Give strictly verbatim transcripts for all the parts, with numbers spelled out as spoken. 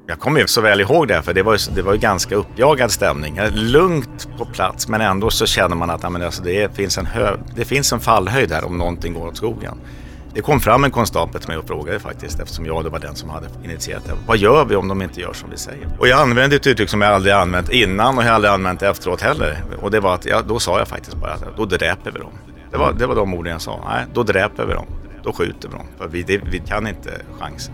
Jag kommer ju så väl ihåg det, för det var ju, det var ju ganska uppjagad stämning. Lugnt på plats, men ändå så känner man att ja, men alltså, det, finns en hö, det finns en fallhöjd här om någonting går åt skogen. Det kom fram en konstapel till mig och frågade faktiskt, eftersom jag då var den som hade initierat det. Vad gör vi om de inte gör som vi säger? Och jag använde ett uttryck som jag aldrig använt innan och jag aldrig använt efteråt heller. Och det var att, ja, då sa jag faktiskt bara att då dräper vi dem. Det var, det var de orden jag sa. Nej, då dräper vi dem. Då skjuter vi dem. För vi, det, vi kan inte chansa.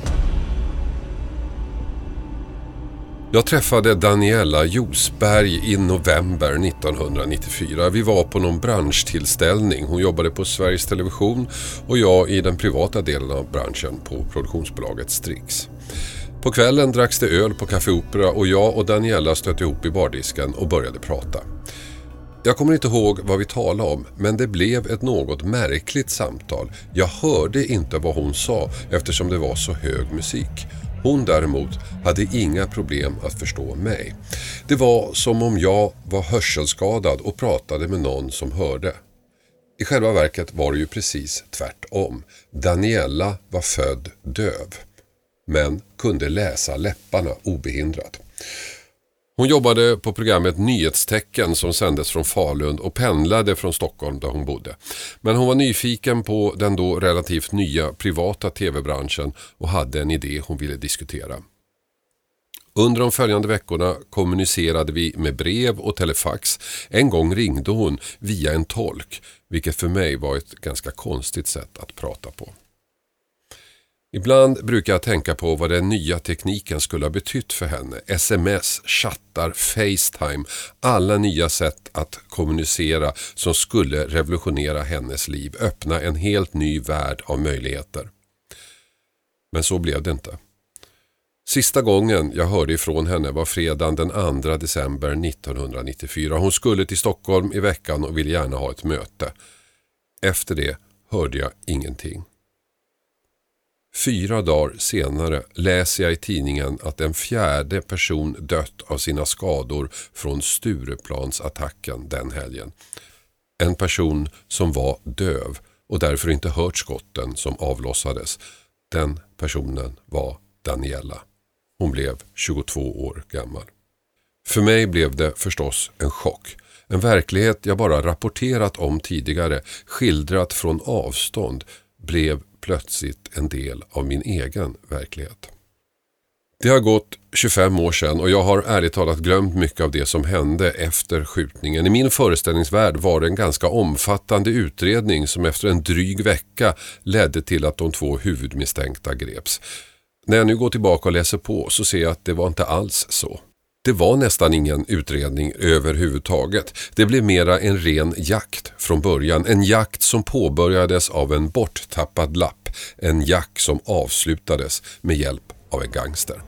Jag träffade Daniela Josberg i november nittonhundranittiofyra. Vi var på någon branschtillställning. Hon jobbade på Sveriges Television och jag i den privata delen av branschen på produktionsbolaget Strix. På kvällen dracks det öl på Café Opera och jag och Daniela stötte ihop i bardisken och började prata. Jag kommer inte ihåg vad vi talade om, men det blev ett något märkligt samtal. Jag hörde inte vad hon sa eftersom det var så hög musik. Hon däremot hade inga problem att förstå mig. Det var som om jag var hörselskadad och pratade med någon som hörde. I själva verket var det ju precis tvärtom. Daniela var född döv, men kunde läsa läpparna obehindrat. Hon jobbade på programmet Nyhetstecken som sändes från Falun och pendlade från Stockholm där hon bodde. Men hon var nyfiken på den då relativt nya privata tv-branschen och hade en idé hon ville diskutera. Under de följande veckorna kommunicerade vi med brev och telefax. En gång ringde hon via en tolk, vilket för mig var ett ganska konstigt sätt att prata på. Ibland brukar jag tänka på vad den nya tekniken skulle ha betytt för henne. Sms, chattar, FaceTime, alla nya sätt att kommunicera som skulle revolutionera hennes liv, öppna en helt ny värld av möjligheter. Men så blev det inte. Sista gången jag hörde ifrån henne var fredagen den andra december nittonhundranittiofyra. Hon skulle till Stockholm i veckan och ville gärna ha ett möte. Efter det hörde jag ingenting. Fyra dagar senare läser jag i tidningen att en fjärde person dött av sina skador från Stureplansattacken den helgen. En person som var döv och därför inte hört skotten som avlossades. Den personen var Daniela. Hon blev tjugotvå år gammal. För mig blev det förstås en chock. En verklighet jag bara rapporterat om tidigare, skildrat från avstånd, blev plötsligt en del av min egen verklighet. Det har gått tjugofem år sedan och jag har ärligt talat glömt mycket av det som hände efter skjutningen. I min föreställningsvärld var det en ganska omfattande utredning som efter en dryg vecka ledde till att de två huvudmisstänkta greps. När jag nu går tillbaka och läser på så ser jag att det var inte alls så. Det var nästan ingen utredning överhuvudtaget. Det blev mera en ren jakt från början. En jakt som påbörjades av en borttappad lapp. En jakt som avslutades med hjälp av en gangster.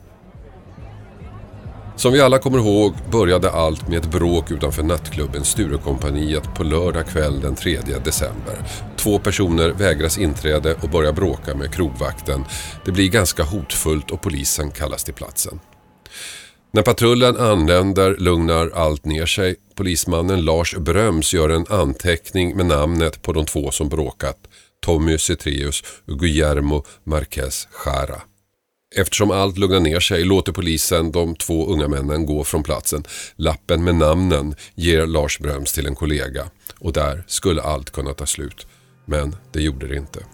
Som vi alla kommer ihåg började allt med ett bråk utanför nattklubben Sturecompagniet på lördag kväll den tredje december. Två personer vägras inträde och börjar bråka med krogvakten. Det blir ganska hotfullt och polisen kallas till platsen. När patrullen anländer lugnar allt ner sig. Polismannen Lars Bröms gör en anteckning med namnet på de två som bråkat. Tommy Cetreus och Guillermo Marquez Jara. Eftersom allt lugnar ner sig låter polisen de två unga männen gå från platsen. Lappen med namnen ger Lars Bröms till en kollega. Och där skulle allt kunna ta slut. Men det gjorde det inte.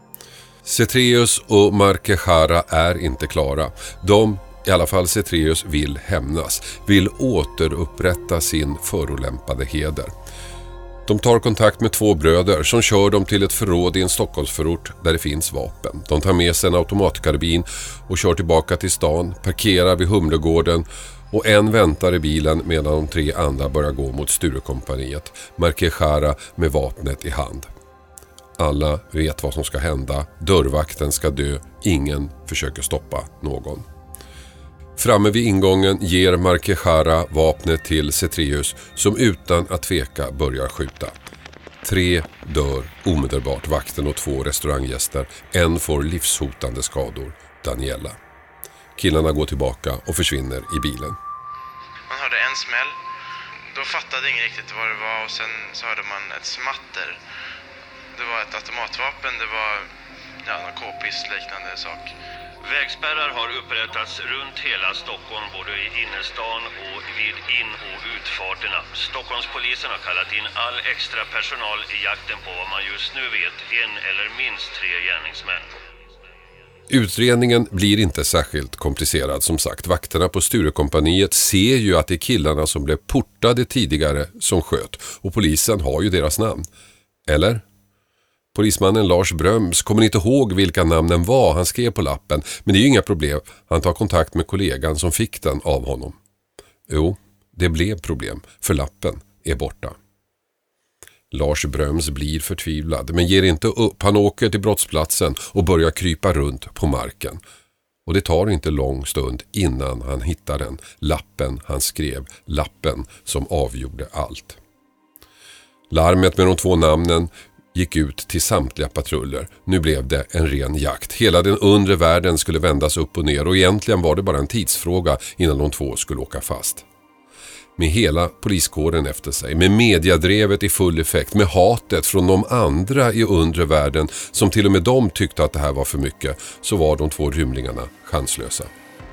Cetreus och Marquez Jara är inte klara. De I alla fall Cetreus vill hämnas, vill återupprätta sin förolämpade heder. De tar kontakt med två bröder som kör dem till ett förråd i en Stockholmsförort där det finns vapen. De tar med sig en automatkarbin och kör tillbaka till stan, parkerar vid Humlegården och en väntar i bilen medan de tre andra börjar gå mot Sturecompagniet, Marquez Jara med vapnet i hand. Alla vet vad som ska hända, dörrvakten ska dö, ingen försöker stoppa någon. Framme vid ingången ger Marquez Jara vapnet till Cetreus som utan att tveka börjar skjuta. Tre dör omedelbart, vakten och två restauranggäster. En får livshotande skador, Daniela. Killarna går tillbaka och försvinner i bilen. Man hörde en smäll. Då fattade ingen riktigt vad det var och sen så hörde man ett smatter. Det var ett automatvapen, det var ja, en k-pist liknande sak. Vägspärrar har upprättats runt hela Stockholm, både i innerstan och vid in- och utfarterna. Stockholmspolisen har kallat in all extra personal i jakten på vad man just nu vet, en eller minst tre gärningsmän. Utredningen blir inte särskilt komplicerad som sagt. Vakterna på Sturekompaniet ser ju att det är killarna som blev portade tidigare som sköt. Och polisen har ju deras namn. Eller? Polismannen Lars Bröms kommer inte ihåg vilka namnen var han skrev på lappen. Men det är ju inga problem. Han tar kontakt med kollegan som fick den av honom. Jo, det blev problem. För lappen är borta. Lars Bröms blir förtvivlad men ger inte upp. Han åker till brottsplatsen och börjar krypa runt på marken. Och det tar inte lång stund innan han hittar den. Lappen han skrev. Lappen som avgjorde allt. Larmet med de två namnen gick ut till samtliga patruller. Nu blev det en ren jakt. Hela den undre världen skulle vändas upp och ner och egentligen var det bara en tidsfråga innan de två skulle åka fast. Med hela poliskåren efter sig, med mediadrevet i full effekt, med hatet från de andra i undre världen som till och med de tyckte att det här var för mycket, så var de två rymlingarna chanslösa.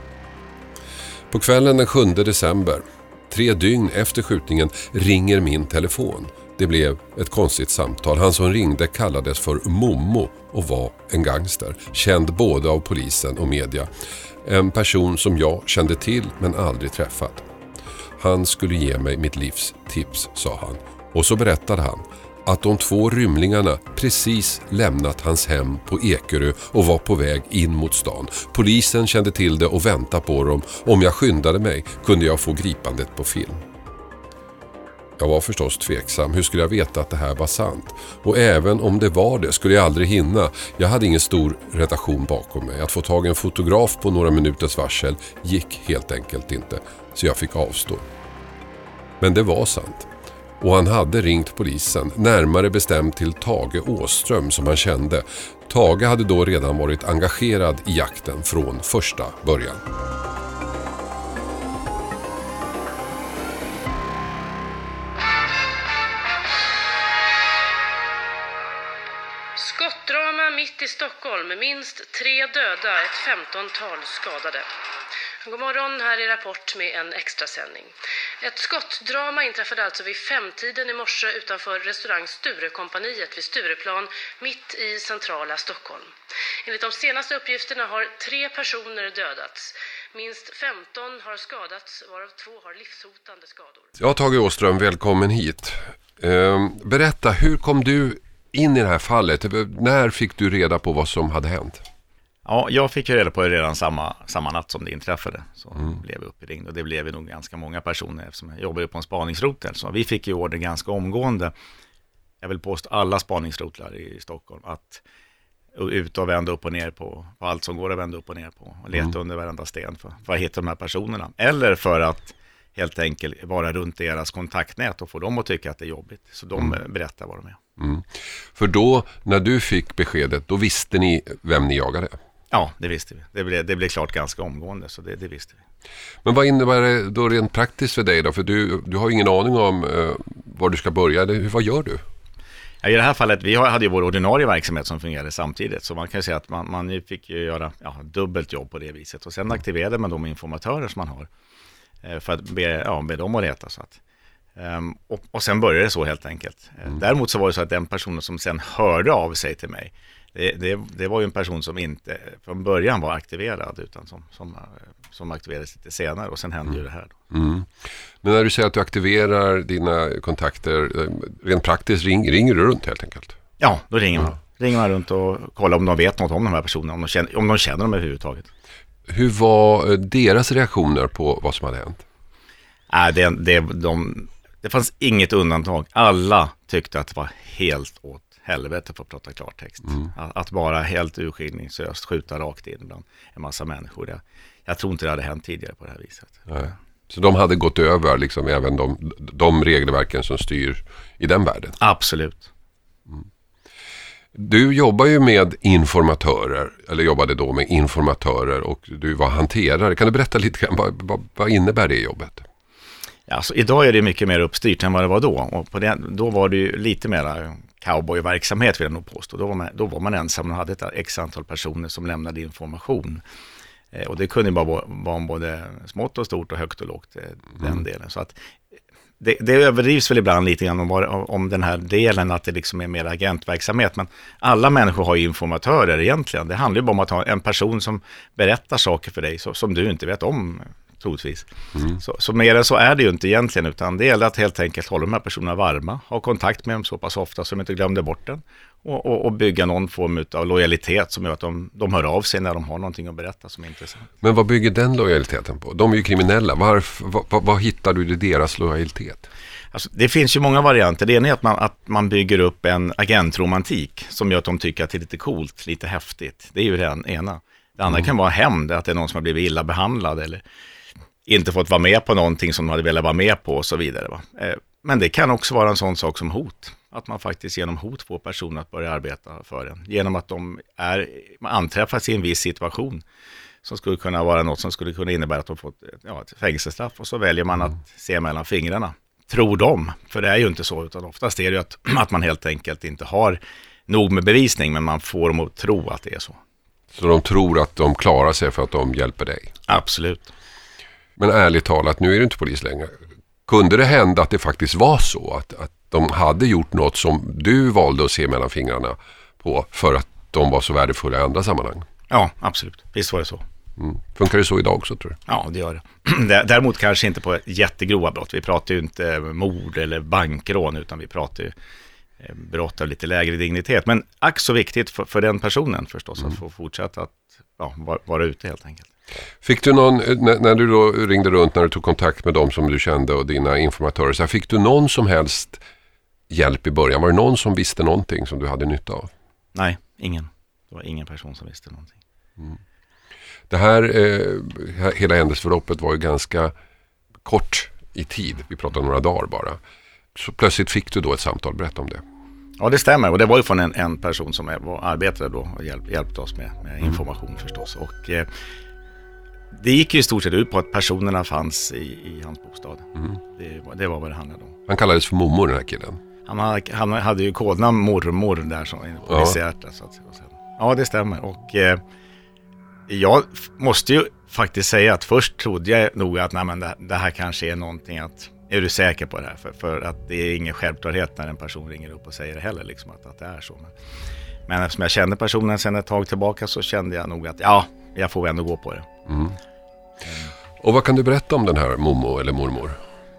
På kvällen den sjunde december, tre dygn efter skjutningen, ringer min telefon. Det blev ett konstigt samtal. Han som ringde kallades för Momo och var en gangster, känd både av polisen och media. En person som jag kände till men aldrig träffat. Han skulle ge mig mitt livs tips, sa han. Och så berättade han att de två rymlingarna precis lämnat hans hem på Ekerö och var på väg in mot stan. Polisen kände till det och väntade på dem. Om jag skyndade mig kunde jag få gripandet på film. Jag var förstås tveksam. Hur skulle jag veta att det här var sant? Och även om det var det skulle jag aldrig hinna. Jag hade ingen stor redaktion bakom mig. Att få tag i en fotograf på några minuters varsel gick helt enkelt inte. Så jag fick avstå. Men det var sant. Och han hade ringt polisen, närmare bestämt till Tage Åström som han kände. Tage hade då redan varit engagerad i jakten från första början. Skottdrama mitt i Stockholm med minst tre döda, ett femtontal skadade. God morgon, här är Rapport med en extrasändning. Ett skottdrama inträffade alltså vid femtiden i morse utanför restaurang Sturekompaniet vid Stureplan mitt i centrala Stockholm. Enligt de senaste uppgifterna har tre personer dödats. Minst femton har skadats, varav två har livshotande skador. Ja, Tage Åström, välkommen hit. Eh, berätta, hur kom du in i det här fallet? När fick du reda på vad som hade hänt? Ja, jag fick ju reda på det redan samma, samma natt som det inträffade. Så mm. blev vi uppringd och det blev vi nog ganska många personer eftersom jag jobbade på en spaningsrotel. Så vi fick ju order ganska omgående. Jag vill påstå alla spaningsrotlar i Stockholm att ut och vända upp och ner på, på allt som går att vända upp och ner på. Och leta mm. under varenda sten för, för att hitta de här personerna. Eller för att helt enkelt vara runt deras kontaktnät och få dem att tycka att det är jobbigt. Så de mm. berättar vad de är. Mm. För då, när du fick beskedet, då visste ni vem ni jagade? Ja, det visste vi. Det blev, det blev klart ganska omgående, så det, det visste vi. Men vad innebär det då rent praktiskt för dig då? För du, du har ingen aning om uh, var du ska börja. Eller, vad gör du? Ja, i det här fallet, vi hade ju vår ordinarie verksamhet som fungerade samtidigt. Så man kan säga att man, man fick ju göra ja, dubbelt jobb på det viset. Och sen aktiverade man de informatörer som man har. Eh, för att be, ja, be dem att reta. Så att, um, och, och sen började det så helt enkelt. Mm. Däremot så var det så att den personen som sen hörde av sig till mig. Det, det, det var ju en person som inte från början var aktiverad utan som, som, som aktiverades lite senare och sen hände mm. ju det här. Då. Mm. Men när du säger att du aktiverar dina kontakter, rent praktiskt ring, ringer du runt helt enkelt? Ja, då ringer man. Mm. Ringer man runt och kollar om de vet något om de här personerna, om de känner, om de känner dem överhuvudtaget. Hur var deras reaktioner på vad som hade hänt? Äh, det, det, de, det fanns inget undantag. Alla tyckte att det var helt åt helvete för att prata klartext. Mm. Att, att bara helt urskillningslöst skjuta rakt in bland en massa människor. Jag, jag tror inte det hade hänt tidigare på det här viset. Nej. Så de hade gått över liksom även de, de regelverken som styr i den världen? Absolut. Mm. Du jobbar ju med informatörer, eller jobbade då med informatörer och du var hanterare. Kan du berätta lite grann, vad, vad, vad innebär det jobbet? Ja, alltså, idag är det mycket mer uppstyrt än vad det var då. Och på det, då var det ju lite mer cowboyverksamhet vill jag nog påstå. Då var man, då var man ensam och hade ett x antal personer som lämnade information. Eh, och det kunde bara vara, vara både smått och stort och högt och lågt, eh, den mm. delen. Så att det, det överdrivs väl ibland lite grann om, om den här delen att det liksom är mer agentverksamhet. Men alla människor har ju informatörer egentligen. Det handlar ju bara om att ha en person som berättar saker för dig så, som du inte vet om, troligtvis. Mm. Så, så mer än så är det ju inte egentligen, utan det gäller att helt enkelt hålla de här personerna varma, ha kontakt med dem så pass ofta så de inte glömde bort den och, och, och bygga någon form av lojalitet som gör att de, de hör av sig när de har någonting att berätta som är intressant. Men vad bygger den lojaliteten på? De är ju kriminella. Varför, vad, vad hittar du i deras lojalitet? Alltså, det finns ju många varianter. Det ena är att man, att man bygger upp en agentromantik som gör att de tycker att det är lite coolt, lite häftigt. Det är ju det ena. Det andra mm. kan vara hämnd, att det är någon som har blivit illa behandlad eller inte fått vara med på någonting som de hade velat vara med på och så vidare. Va? Men det kan också vara en sån sak som hot. Att man faktiskt genom hot får personer att börja arbeta för en. Genom att de är, man anträffas i en viss situation som skulle kunna vara något som skulle kunna innebära att de får ja, ett fängelsestraff. Och så väljer man att se mellan fingrarna. Tror de, för det är ju inte så, utan oftast är det ju att, att man helt enkelt inte har nog med bevisning, men man får dem att tro att det är så. Så de tror att de klarar sig för att de hjälper dig? Absolut. Men ärligt talat, nu är du inte polis längre. Kunde det hända att det faktiskt var så att, att de hade gjort något som du valde att se mellan fingrarna på för att de var så värdefulla i andra sammanhang? Ja, absolut. Visst var det så. Mm. Funkar det så idag också, tror du? Ja, det gör det. Däremot kanske inte på jättegrova brott. Vi pratar ju inte mord eller bankrån, utan vi pratar ju brott av lite lägre dignitet. Men ack så viktigt för, för den personen förstås mm. att få fortsätta att ja, vara, vara ute helt enkelt. Fick du någon, när, när du då ringde runt, när du tog kontakt med dem som du kände och dina informatörer, så här, fick du någon som helst hjälp i början? Var det någon som visste någonting som du hade nytta av? Nej, ingen. Det var ingen person som visste någonting. Mm. Det här, eh, hela händelseförloppet var ju ganska kort i tid. Vi pratade några dagar bara. Så plötsligt fick du då ett samtal. Berätta om det. Ja, det stämmer. Och det var ju från en, en person som var, arbetade då och hjälp, hjälpte oss med, med information mm. förstås. Och eh, det gick ju i stort sett ut på att personerna fanns i, i hans bostad. Mm. Det, det var vad det handlade om. Han kallades för mormor, den här killen. Han hade, han hade ju kodnamn mormor där som en polishjärta. Så att säga. Ja, det stämmer. Och eh, jag måste ju faktiskt säga att först trodde jag nog att nej, men det, det här kanske är någonting att... Är du säker på det här? För, för att det är ingen självklarhet när en person ringer upp och säger det heller, liksom, att, att det är så. Men, men eftersom jag kände personen sedan ett tag tillbaka så kände jag nog att ja, jag får ändå gå på det. Mm. Mm. Och vad kan du berätta om den här mommo eller mormor?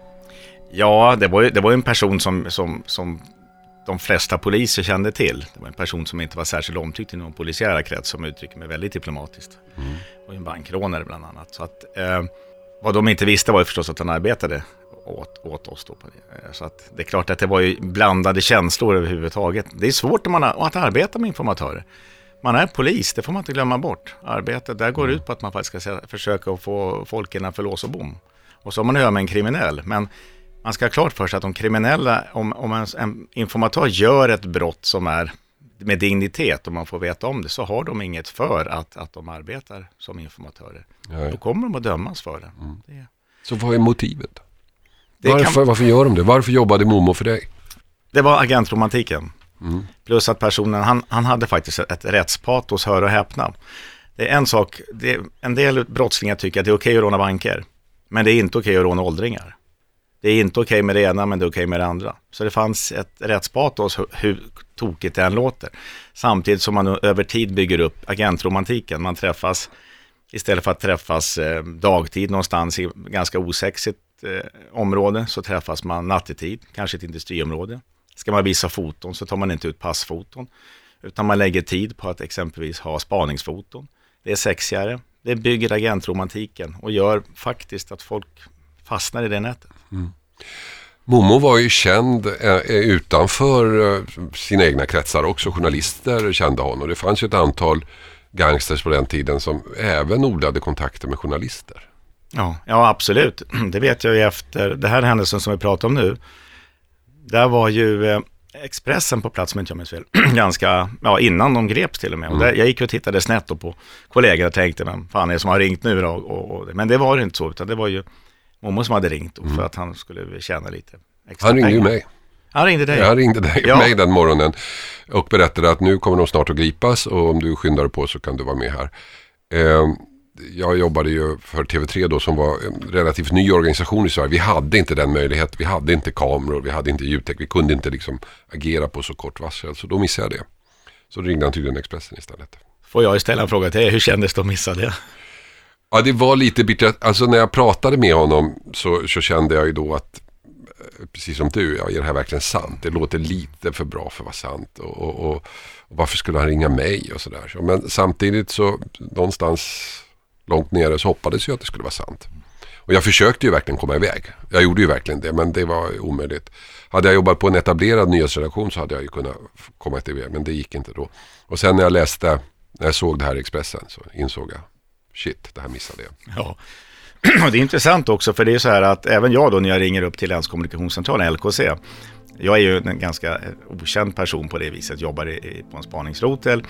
Ja, det var ju, det var en person som, som, som de flesta poliser kände till. Det var en person som inte var särskilt omtyckt i någon polisiära krets, som uttrycker mig väldigt diplomatiskt. Mm. Och en bankrånare bland annat. Så att, eh, vad de inte visste var ju förstås att han arbetade Åt, åt oss då på det. Så att det är klart att det var ju blandade känslor överhuvudtaget. Det är svårt när man har, att arbeta med informatörer. Man är polis, det får man inte glömma bort. Arbetet där går ut på att man faktiskt ska försöka få folk innanför lås och bom. Och så har man att göra med en kriminell. Men man ska ha klart för sig att de kriminella, om, om en, en informatör gör ett brott som är med dignitet och man får veta om det, så har de inget för att, att de arbetar som informatörer. Nej. Då kommer de att dömas för det. Mm. det. Så vad är motivet? Varför, kan... varför gör de det? Varför jobbade Momo för dig? Det var agentromantiken. Mm. Plus att personen, han, han hade faktiskt ett rättspatos, hör och häpna. Det är en sak, det är, en del brottslingar tycker att det är okej att råna banker. Men det är inte okej att råna åldringar. Det är inte okej med det ena, men det är okej med det andra. Så det fanns ett rättspatos, hur, hur tokigt det än låter. Samtidigt som man över tid bygger upp agentromantiken. Man träffas, istället för att träffas eh, dagtid någonstans i ganska osexigt eh, område, så träffas man nattetid, kanske ett industriområde. Ska man visa foton så tar man inte ut passfoton, utan man lägger tid på att exempelvis ha spaningsfoton. Det är sexigare, det bygger agentromantiken och gör faktiskt att folk fastnar i det nätet. Mm. Momo var ju känd eh, utanför eh, sina egna kretsar också. Journalister kände honom. Det fanns ju ett antal gangsters på den tiden som även odlade kontakter med journalister. Ja, ja, absolut. Det vet jag ju efter det här händelsen som vi pratar om nu. Där var ju eh, Expressen på plats, med inte jag minns fel, ganska, ja, innan de greps till och med. Mm. Och där, jag gick och tittade snett på kollegor och tänkte, men fan är det som har ringt nu då? Och, och, men det var det inte så, utan det var ju Momo som hade ringt mm. för att han skulle tjäna lite extra Han ringde pengar. ju mig. Han ringde dig? Han ringde dig, ja. mig den morgonen och berättade att nu kommer de snart att gripas och om du skyndar på så kan du vara med här. Eh, jag jobbade ju för T V tre då som var en relativt ny organisation i Sverige. Vi hade inte den möjligheten, vi hade inte kameror, vi hade inte ljudtek, vi kunde inte liksom agera på så kort varsel. Så då missade jag det. Så ringde han tydligen Expressen istället. Får jag ställa en fråga till dig, hur kändes det att missa det? Ja, det var lite bittert. Alltså när jag pratade med honom så, så kände jag ju då att precis som du, ja, är det här verkligen sant? Det låter lite för bra för att vara sant. Och, och, och, och varför skulle han ringa mig och sådär? Så, men samtidigt så någonstans långt nere så hoppades jag att det skulle vara sant. Och jag försökte ju verkligen komma iväg. Jag gjorde ju verkligen det, men det var omöjligt. Hade jag jobbat på en etablerad nyhetsredaktion så hade jag ju kunnat komma iväg, men det gick inte då. Och sen när jag läste, när jag såg det här i Expressen så insåg jag, shit, det här missade jag. Ja. Och det är intressant också, för det är så här att även jag då när jag ringer upp till länskommunikationscentralen, L K C, jag är ju en ganska okänd person på det viset, jobbar i, på en spaningsrotel,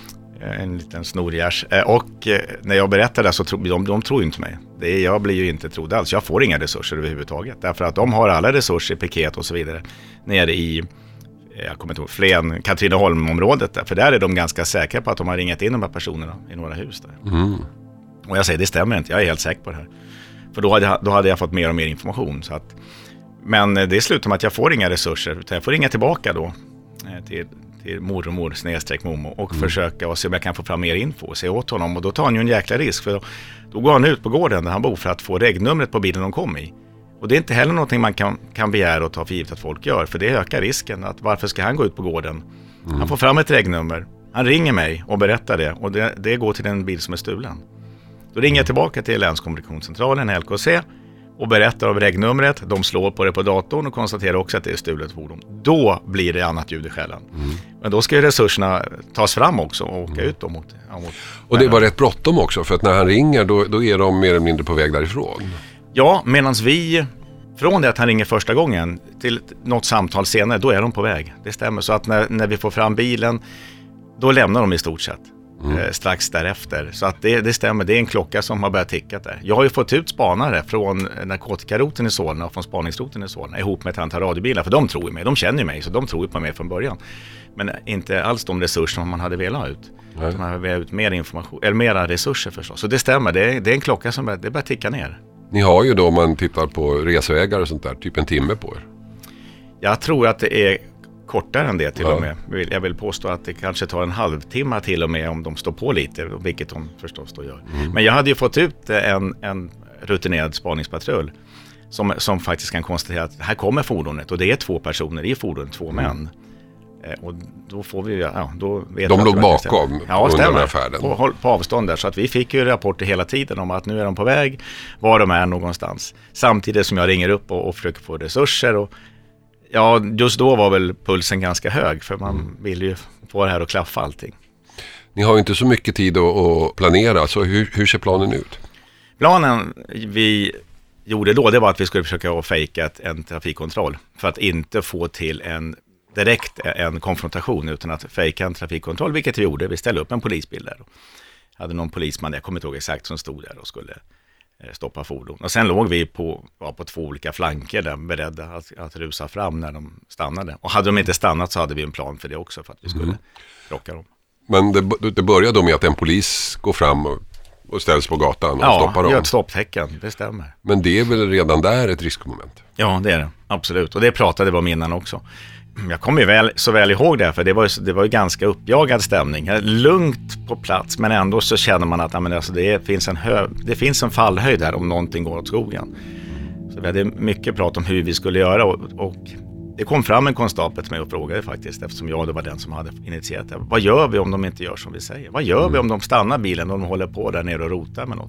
en liten snorgärs, och när jag berättar det så tror de, de tror inte mig. Det är, jag blir ju inte trodd alls, jag får inga resurser överhuvudtaget, därför att de har alla resurser, piket och så vidare, nere i jag kommer inte ihåg, Flen, Katrineholm-området där, för där är de ganska säkra på att de har ringat in de här personerna i några hus där. Mm. Och jag säger, det stämmer inte, jag är helt säker på det här. För då hade jag, då hade jag fått mer och mer information. Så att, men det slutar med att jag får inga resurser, utan jag får ringa tillbaka då till, till mormor snedstreck momo och mm. försöka och se om jag kan få fram mer info och se åt honom. Och då tar han ju en jäkla risk, för då, då går han ut på gården där han bor för att få regnumret på bilen de kom i. Och det är inte heller någonting man kan, kan begära och ta för givet att folk gör, för det ökar risken. Att varför ska han gå ut på gården? Mm. Han får fram ett regnummer, han ringer mig och berättar det, och det, det går till en bil som är stulen. Då ringer jag tillbaka till länskommunikationscentralen, L K C, och berättar om regnumret. De slår på det på datorn och konstaterar också att det är stulet fordon. Då blir det annat ljud i skällan. Mm. Men då ska ju resurserna tas fram också och åka mm. ut dem mot, ja, mot och det var rätt bråttom också, för att när han ringer då, då är de mer eller mindre på väg därifrån. Ja, medan vi, från det att han ringer första gången till något samtal senare, då är de på väg. Det stämmer, så att när, när vi får fram bilen, då lämnar de i stort sett. Mm. Eh, strax därefter. Så att det, det stämmer, det är en klocka som har börjat ticka där. Jag har ju fått ut spanare från narkotikaroten i Solna och från spaningsroten i Solna ihop med ett antal radiobilar, för de tror ju mig, de känner ju mig, så de tror ju på mig från början. Men inte alls de resurser som man hade velat ha ut. Nej. Man hade velat ut mer information, eller mera resurser förstås. Så det stämmer, det är, det är en klocka som börjar, det börjar ticka ner. Ni har ju då, om man tittar på resvägar och sånt där, typ en timme på er. Jag tror att det är kortare än det till ja. och med. Jag vill påstå att det kanske tar en halvtimme till och med om de står på lite, vilket de förstås då gör. Mm. Men jag hade ju fått ut en, en rutinerad spaningspatrull som, som faktiskt kan konstatera att här kommer fordonet, och det är två personer i fordonet, två mm. män. Och då får vi, ja, då vet de låg bakom ja, under den här färden. På, på avstånd där, så att vi fick ju rapporter hela tiden om att nu är de på väg, var de är någonstans. Samtidigt som jag ringer upp och, och försöker få resurser, och ja, just då var väl pulsen ganska hög, för man mm. vill ju få det här att klaffa allting. Ni har ju inte så mycket tid att, att planera, så hur, hur ser planen ut? Planen vi gjorde då, det var att vi skulle försöka att fejka ett, en trafikkontroll för att inte få till en direkt en konfrontation, utan att fejka en trafikkontroll, vilket vi gjorde. Vi ställde upp en polisbil där. Jag hade någon polisman, jag kommer inte ihåg exakt, som stod där och skulle stoppa fordon. Och sen låg vi på, var på två olika flanker där, beredda att, att rusa fram när de stannade. Och hade de inte stannat så hade vi en plan för det också, för att vi skulle mm. krocka dem. Men det, det började med att en polis går fram och, och ställs på gatan och ja, stoppar dem? Ja, ett stopptecken, det stämmer. Men det är väl redan där ett riskmoment? Ja, det är det, absolut. Och det pratade vi om innan också. Jag kommer ju väl, så väl ihåg det, för det var ju, det var ju ganska uppjagad stämning. Lugnt på plats, men ändå så känner man att ja, men alltså, det, finns en hö, det finns en fallhöjd här om någonting går åt skogen. Så vi hade mycket prat om hur vi skulle göra, och, och det kom fram en konstapel till mig och frågade faktiskt, eftersom jag då var den som hade initierat det. Vad gör vi om de inte gör som vi säger? Vad gör mm. vi om de stannar bilen och de håller på där nere och rotar med något?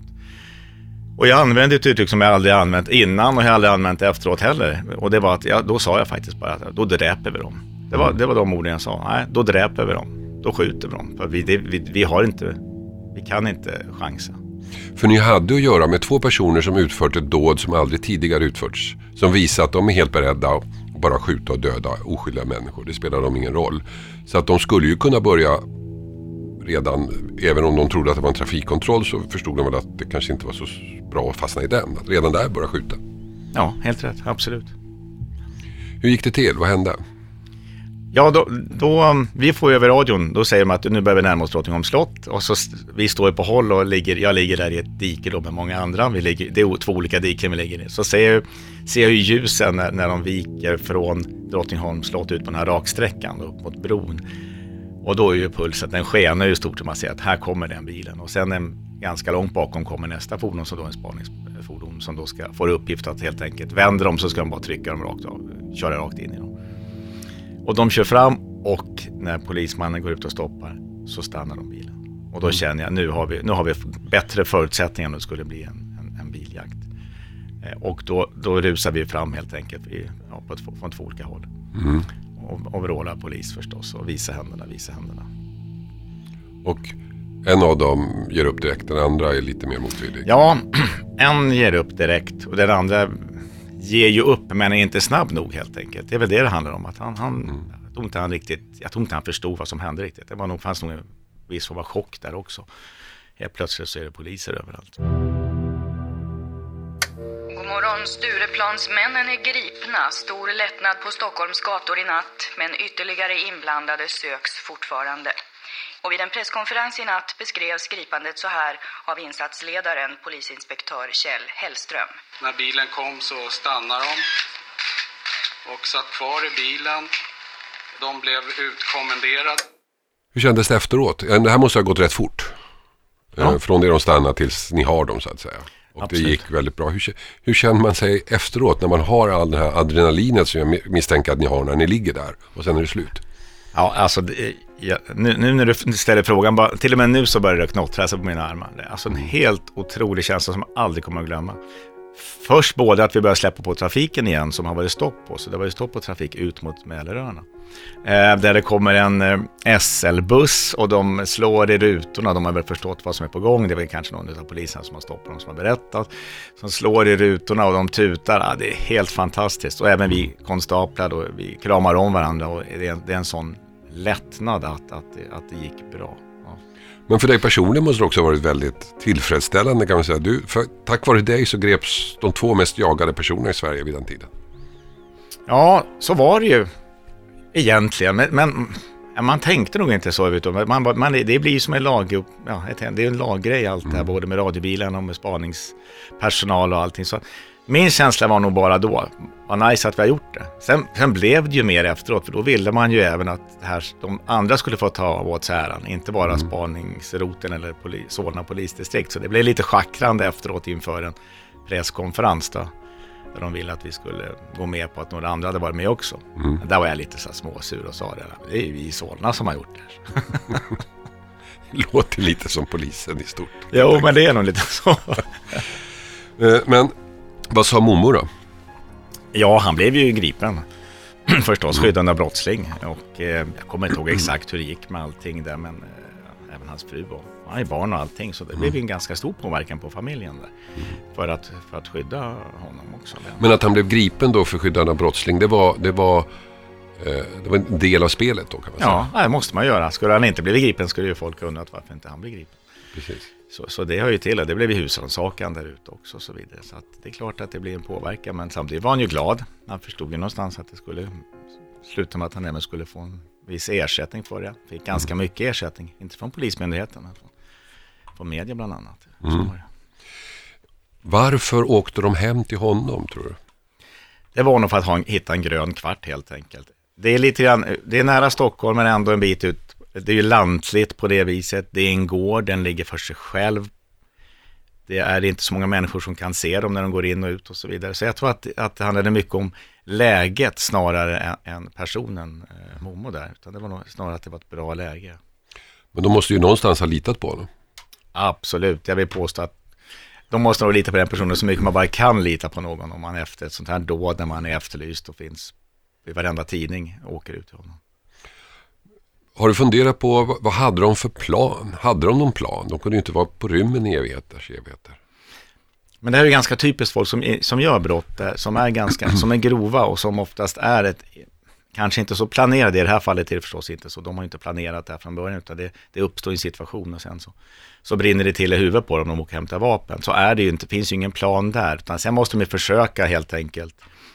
Och jag använde ett uttryck som jag aldrig använt innan och jag aldrig använt efteråt heller. Och det var att, ja, då sa jag faktiskt bara att då dräper vi dem. Det var, det var de orden jag sa. Nej, då dräper vi dem. Då skjuter vi dem. För vi, det, vi, vi har inte, vi kan inte chansa. För ni hade att göra med två personer som utfört ett dåd som aldrig tidigare utförts. Som visar att de är helt beredda att bara skjuta och döda oskyldiga människor. Det spelar dem ingen roll. Så att de skulle ju kunna börja redan, även om de trodde att det var en trafikkontroll, så förstod de väl att det kanske inte var så bra att fastna i den. Att redan där börja skjuta. Ja, helt rätt. Absolut. Hur gick det till? Vad hände? Ja, då, då, vi får över radion, då säger de att nu börjar vi närma oss Drottningholms slott. Och så vi står på håll och ligger, jag ligger där i ett dike då med många andra. Vi ligger, det är två olika diken vi ligger i. Så ser jag, ser jag ju ljusen när, när de viker från Drottningholms slott ut på den här raksträckan upp mot bron. Och då är ju pulsen, den skenar ju stort som man ser att här kommer den bilen. Och sen en, ganska långt bakom kommer nästa fordon som då är en spaningsfordon som då ska få uppgift att helt enkelt vända dem, så ska de bara trycka dem rakt av, köra rakt in i dem. Och de kör fram och när polismannen går ut och stoppar så stannar de bilen. Och då känner jag, nu har vi, nu har vi bättre förutsättningar om det skulle bli en, en, en biljakt. Eh, och då, då rusar vi fram helt enkelt i, ja, på ett, från två olika håll. Mm. Och, och vrålar polis förstås och visa händerna, visa händerna. Och en av dem ger upp direkt, den andra är lite mer motvillig. Ja, en ger upp direkt och den andra ger ju upp men är inte snabb nog helt enkelt. Det är väl det det handlar om. Att han, han, mm. jag, tror inte han riktigt, jag tror inte han förstod vad som hände riktigt. Det var nog, fanns nog en viss form av chock där också. Helt plötsligt så är det poliser överallt. God morgon, Stureplansmännen är gripna. Stor lättnad på Stockholms gator i natt, men ytterligare inblandade söks fortfarande. Och vid en presskonferens i natt beskrevs gripandet så här av insatsledaren, polisinspektör Kjell Hellström. När bilen kom så stannade de och satt kvar i bilen. De blev utkommenderade. Hur kändes det efteråt? Det här måste ha gått rätt fort. Ja. Från det de stannar tills ni har dem så att säga. Och absolut. Det gick väldigt bra. Hur, hur känner man sig efteråt när man har all den här adrenalinet som jag misstänker att ni har när ni ligger där och sen är det slut? Ja, alltså ja, nu, nu när du ställer frågan, bara, till och med nu så börjar det knottra sig på mina armar. Det är alltså en helt otrolig känsla som jag aldrig kommer att glömma. Först både att vi börjar släppa på trafiken igen som har varit stopp på, så det var ju stopp på trafik ut mot Mälaröarna. Eh, där det kommer en eh, S L-buss och de slår i rutorna, de har väl förstått vad som är på gång, det är väl kanske någon av polisen som har stoppat dem som har berättat, som slår i rutorna och de tutar, ja, det är helt fantastiskt. Och även vi konstaplar och vi kramar om varandra och det är, det är en sån lättnad att, att, det, att det gick bra. Ja. Men för dig personligen måste det också ha varit väldigt tillfredsställande kan man säga. Du, för, tack vare dig så greps de två mest jagade personerna i Sverige vid den tiden. Ja, så var det ju egentligen. Men, men man tänkte nog inte så. Utan man, man, det blir ju som en lag, ja, det är en laggrej allt det här, mm. både med radiobilen och med spaningspersonal och allting. Så min känsla var nog bara då, vad nice att vi har gjort det. Sen, sen blev det ju mer efteråt, för då ville man ju även att här, de andra skulle få ta åt sig äran, inte bara mm. spaningsroten eller poli, Solna polisdistrikt. Så det blev lite schackrande efteråt inför en presskonferens då, där de ville att vi skulle gå med på att några andra hade varit med också. Mm. Där var jag lite så småsur och sa det, det är ju vi i Solna som har gjort det här. Låter lite som polisen i stort. Jo, men det är nog lite så. Men vad sa Momo då? Ja, han blev ju gripen. Förstås skyddande av brottsling. Och eh, jag kommer inte ihåg exakt hur det gick med allting där, men eh, även hans fru var, han är barn och allting. Så det mm. blev ju en ganska stor påverkan på familjen där. Mm. För, att, för att skydda honom också. Men att han blev gripen då för skyddande av brottsling, det var, det var, eh, det var en del av spelet då kan man säga. Ja, det måste man göra. Skulle han inte bli gripen skulle ju folk undrat varför inte han blev gripen. Precis. Så, så det har ju till att det blev ju husrannsakan där ute också och så vidare. Så att det är klart att det blir en påverkan, men samtidigt var han ju glad. Han förstod ju någonstans att det skulle sluta med att han även skulle få en viss ersättning för det. Fick ganska mm. mycket ersättning, inte från polismyndigheten, men från, från media bland annat. Mm. Så var det. Varför åkte de hem till honom, tror du? Det var nog för att ha, hitta en grön kvart helt enkelt. Det är lite grann, det är nära Stockholm men ändå en bit ut. Det är ju lantligt på det viset. Det är en gård, den ligger för sig själv. Det är inte så många människor som kan se dem när de går in och ut och så vidare. Så jag tror att, att det handlade mycket om läget snarare än, än personen eh, Momo där. Utan det var nog snarare att det var ett bra läge. Men de måste ju någonstans ha litat på honom. Absolut, jag vill påstå att de måste nog lita på den personen så mycket man bara kan lita på någon om man är efter ett sånt här dåd när man är efterlyst och finns i varenda tidning och åker ut till honom. Har du funderat på vad hade de för plan? Hade de någon plan? De kunde ju inte vara på rymmen i evigheters evigheter. Men det här är ju ganska typiskt folk som, som gör brott, som är ganska som är grova och som oftast är ett, kanske inte så planerade. I det här fallet är det förstås inte så. De har inte planerat det här från början, utan det, det uppstår en situation och sen så, så brinner det till i huvudet på dem om de hämtar vapen. Så är det ju inte, finns ju ingen plan där. Utan sen måste de försöka helt enkelt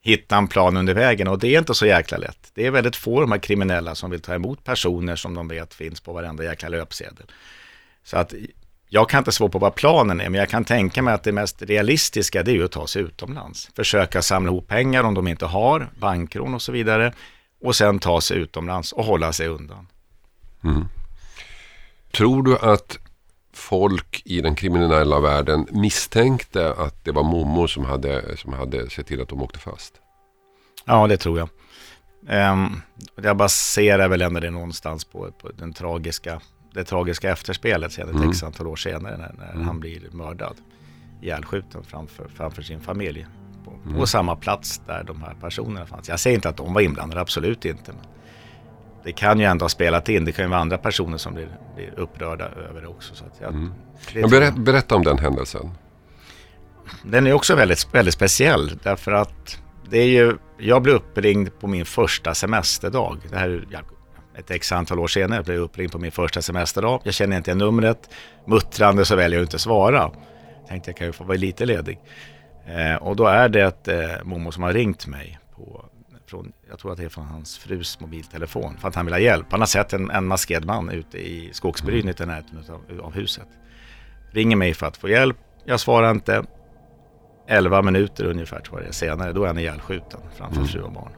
hitta en plan under vägen, och det är inte så jäkla lätt. Det är väldigt få de här kriminella som vill ta emot personer som de vet finns på varenda jäkla löpsedel. Så att jag kan inte svara på vad planen är, men jag kan tänka mig att det mest realistiska det är ju att ta sig utomlands. Försöka samla ihop pengar om de inte har, bankrån och så vidare, och sen ta sig utomlands och hålla sig undan. Mm. Tror du att folk i den kriminella världen misstänkte att det var Momo som hade, som hade sett till att de åkte fast? Ja, det tror jag. Um, jag baserar väl ändå det någonstans på, på den tragiska, det tragiska efterspelet sedan ett mm. x antal år senare när, när mm. han blir mördad, ihjälskjuten framför, framför sin familj på, mm. på samma plats där de här personerna fanns. Jag säger inte att de var inblandade, absolut inte, men det kan ju ändå ha spelat in. Det kan ju vara andra personer som blir, blir upprörda över det också. Så att jag, mm. det jag berätta, berätta om den händelsen. Den är också väldigt, väldigt speciell. Därför att det är ju, jag blev uppringd på min första semesterdag. Det här är ett x antal år senare. Jag blev uppringd på min första semesterdag. Jag känner inte numret. Muttrande så väljer jag inte svara. Jag tänkte jag kan ju få vara lite ledig. Eh, och då är det ett eh, Momo som har ringt mig på... Från, jag tror att det är från hans frus mobiltelefon för att han vill ha hjälp. Han har sett en, en maskerad man ute i skogsbrynet i närheten av, av huset. Ringer mig för att få hjälp. Jag svarar inte. elva minuter ungefär tror jag senare. Då är han ihjälskjuten framför mm. fru och barn.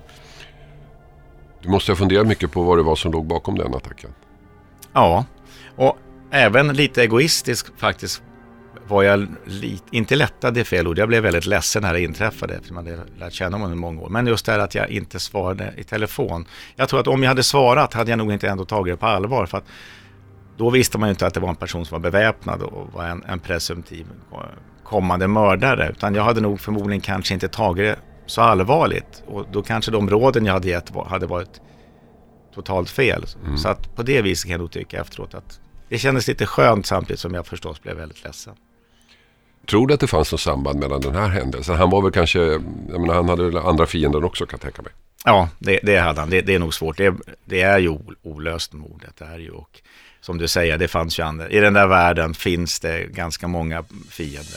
Du måste ha funderat mycket på vad det var som låg bakom den attacken. Ja, och även lite egoistisk faktiskt var jag lite, inte lättad i fel ord. Jag blev väldigt ledsen när det inträffade för man hade lärt känna honom i många år. Men just det att jag inte svarade i telefon. Jag tror att om jag hade svarat hade jag nog inte ändå tagit det på allvar. För att då visste man ju inte att det var en person som var beväpnad och var en, en presumtiv kommande mördare. Utan jag hade nog förmodligen kanske inte tagit det så allvarligt. Och då kanske de råden jag hade gett var, hade varit totalt fel. Mm. Så att på det viset kan jag nog tycka efteråt att det kändes lite skönt samtidigt som jag förstås blev väldigt ledsen. Tror du att det fanns något samband mellan den här händelsen? Han var väl kanske, jag menar, han hade väl andra fiender också, kan jag tänka mig. Ja, det, det hade han. Det, det är nog svårt. Det, det är ju olöst mordet. Det är ju, och som du säger, det fanns ju andra. I den där världen finns det ganska många fiender.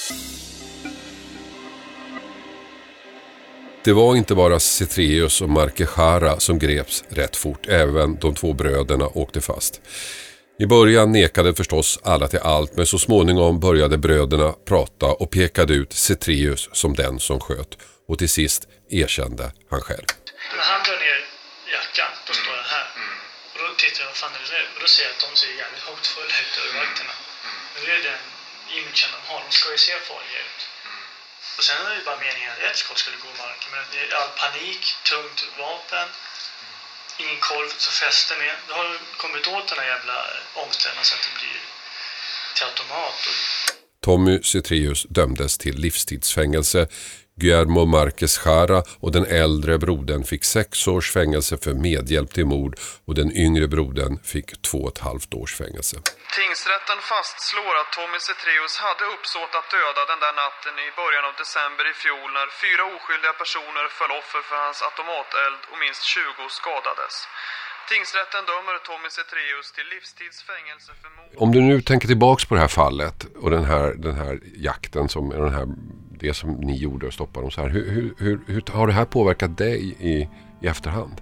Det var inte bara Cetreus och Marquejara som greps rätt fort. Även de två bröderna åkte fast. I början nekade förstås alla till allt, men så småningom började bröderna prata och pekade ut Cetreus som den som sköt. Och till sist erkände han själv. När han drar ner jackan, då står den här. Och då tittar jag, vad fan är det nu? Och då ser jag att de ser jävligt hotfulla ut över vakterna. Men det är den imagen de har, de ska ju se farliga ut. Och sen är det ju bara meningen att ett skott skulle gå i marken. Men det är all panik, tungt vapen, ingen kolv så fäster med. Då har du kommit åt den här jävla omställningen så att det blir till automat. Tommy Cetreus dömdes till livstidsfängelse. Guillermo Marquejara och den äldre brodern fick sex års fängelse för medhjälp till mord och den yngre brodern fick två och ett halvt års fängelse. Tingsrätten fastslår att Tommy Cetreus hade uppsåt att döda den där natten i början av december i fjol när fyra oskyldiga personer föll offer för hans automateld och minst tjugo skadades. Tingsrätten dömer Tommy Cetreus till livstidsfängelse för mord. Om du nu tänker tillbaks på det här fallet och den här, den här jakten som den här, det som ni gjorde och stoppade dem så här, hur, hur, hur, hur har det här påverkat dig i, i efterhand?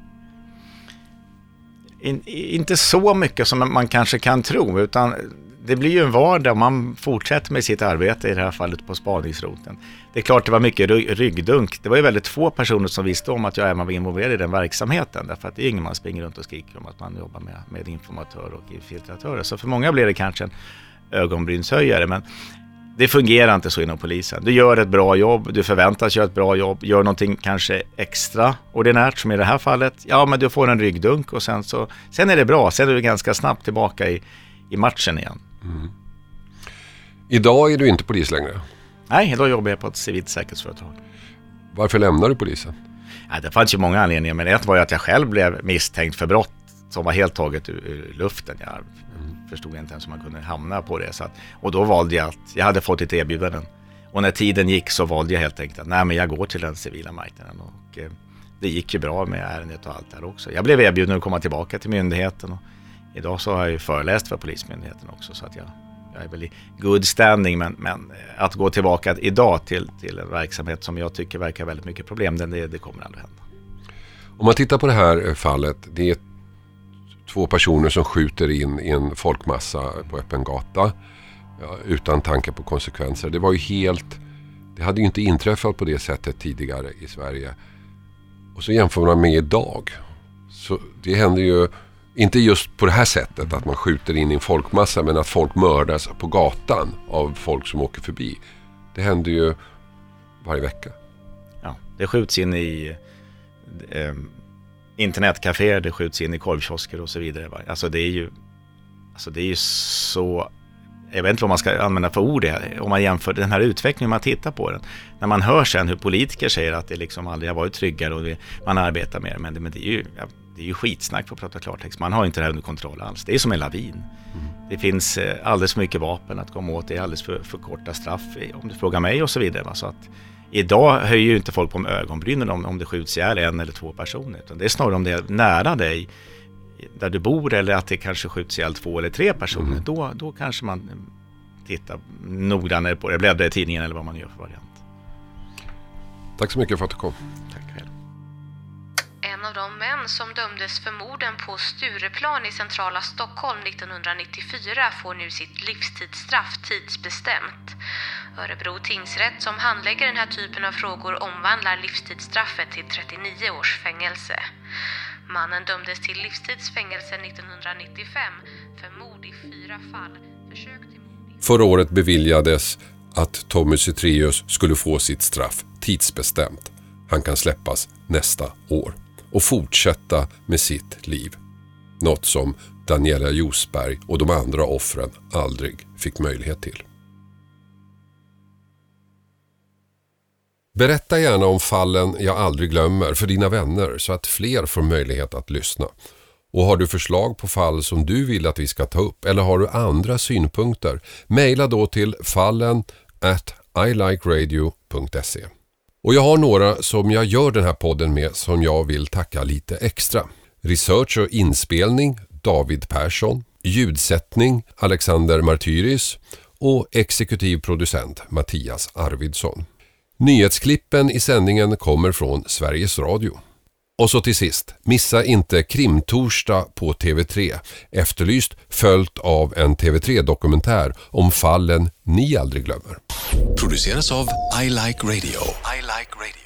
In, inte så mycket som man kanske kan tro, utan det blir ju en vardag. Man fortsätter med sitt arbete, i det här fallet på spaningsroten. Det är klart det var mycket ryggdunk. Det var ju väldigt få personer som visste om att jag även var involverad i den verksamheten. Därför att det är ingen man springer runt och skriker om att man jobbar med, med informatörer och infiltratörer. Så för många blev det kanske en ögonbrynshöjare. Men det fungerar inte så inom polisen. Du gör ett bra jobb, du förväntas göra ett bra jobb, gör någonting kanske extra ordinärt som i det här fallet. Ja, men du får en ryggdunk och sen så sen är det bra. Sen är du ganska snabbt tillbaka i, i matchen igen. Mm. Idag är du inte polis längre? Nej, idag jobbar jag på ett civilt säkerhetsföretag. Varför lämnar du polisen? Ja, det fanns ju många anledningar, men ett var ju att jag själv blev misstänkt för brott som var helt taget ur, ur luften. Jag mm. förstod inte ens om man kunde hamna på det. Så att, och då valde jag att, jag hade fått ett erbjudande. Och när tiden gick så valde jag helt enkelt att nej, men jag går till den civila marknaden. Och eh, det gick ju bra med ärendet och allt där också. Jag blev erbjuden att komma tillbaka till myndigheten. Och idag så har jag ju föreläst för polismyndigheten också, så att jag, jag är väl i good standing, men, men att gå tillbaka idag till, till en verksamhet som jag tycker verkar väldigt mycket problem, det, det kommer aldrig hända. Om man tittar på det här fallet, det är två personer som skjuter in i en folkmassa på öppen gata, ja, utan tanke på konsekvenser. Det var ju helt, det hade ju inte inträffat på det sättet tidigare i Sverige. Och så jämför man med idag. Så det händer ju inte just på det här sättet att man skjuter in i en folkmassa, men att folk mördas på gatan av folk som åker förbi. Det händer ju varje vecka. Ja, det skjuts in i eh, internetcaféer, det skjuts in i korvkiosker och så vidare. Alltså det är ju, alltså det är ju så, jag vet inte vad man ska använda för ord det, om man jämför den här utvecklingen, man tittar på den. När man hör sen hur politiker säger att det liksom aldrig har varit tryggare och man arbetar med det, men det, men det är ju, ja, det är ju skitsnack för att prata klartext. Man har inte det här under kontroll alls. Det är som en lavin. Mm. Det finns eh, alldeles för mycket vapen att komma åt, det är alldeles för, för korta straff om du frågar mig och så vidare. Va? Så att idag höjer ju inte folk på ögonbrynen om, om det skjuts ihjäl en eller två personer, utan det är snarare om det är nära dig där du bor, eller att det kanske skjuts ihjäl två eller tre personer. Mm. Då, då kanske man tittar noggrannare på det, bläddrar i tidningen eller vad man gör för variant. Tack så mycket för att du kom. Tack själv. En av de män som dömdes för morden på Stureplan i centrala Stockholm nittonhundranittiofyra får nu sitt livstidsstraff tidsbestämt. Örebro tingsrätt som handlägger den här typen av frågor omvandlar livstidsstraffet till trettionio års fängelse. Mannen dömdes till livstidsfängelse nittonhundranittiofem för mord i fyra fall. Försök till mord i... Förra året beviljades att Tommy Zethraeus skulle få sitt straff tidsbestämt. Han kan släppas nästa år och fortsätta med sitt liv. Något som Daniela Josberg och de andra offren aldrig fick möjlighet till. Berätta gärna om fallen jag aldrig glömmer för dina vänner så att fler får möjlighet att lyssna. Och har du förslag på fall som du vill att vi ska ta upp eller har du andra synpunkter, mejla då till fallen at i like radio punkt se. Och jag har några som jag gör den här podden med som jag vill tacka lite extra. Research och inspelning David Persson, ljudsättning Alexander Martyris och exekutiv producent Mattias Arvidsson. Nyhetsklippen i sändningen kommer från Sveriges Radio. Och så till sist, missa inte Krimtorsdag på T V tre, efterlyst följt av en T V tre-dokumentär om fallen ni aldrig glömmer. Produceras av I Like Radio. I Like Radio.